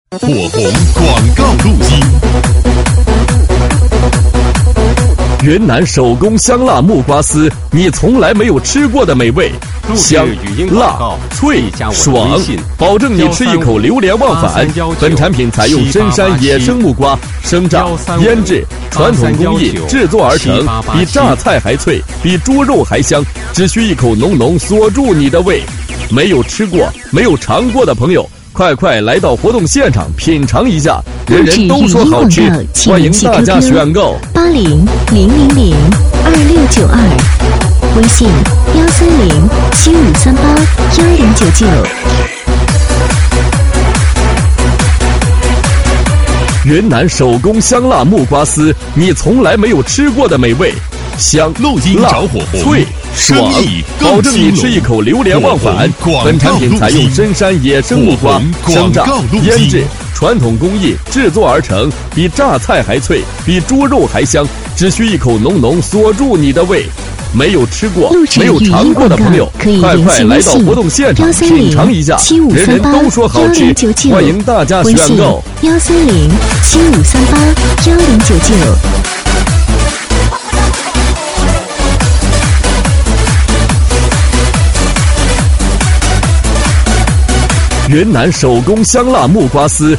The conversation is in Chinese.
火红广告路径。 云南手工香辣木瓜丝，你从来没有吃过的美味，香、辣、脆、爽，保证你吃一口流连忘返。本产品采用深山野生木瓜生榨、腌制，传统工艺制作而成，比榨菜还脆，比猪肉还香，只需一口浓浓锁住你的胃。没有吃过、没有尝过的朋友，快来到活动现场品尝一下，人人都说好吃，欢迎大家选购 800002，微信13075381099。 云南手工香辣木瓜丝，你从来没有吃过的美味，香、辣、脆、爽，保证你吃一口流连忘返。本产品采用深山野生木瓜生榨、腌制，传统工艺制作而成，比榨菜还脆，比猪肉还香，只需一口浓浓锁住你的胃。没有吃过、没有尝过的朋友，快来到活动现场品尝一下，人人都说好吃，欢迎大家选购 13075381099。 云南手工香辣木瓜丝，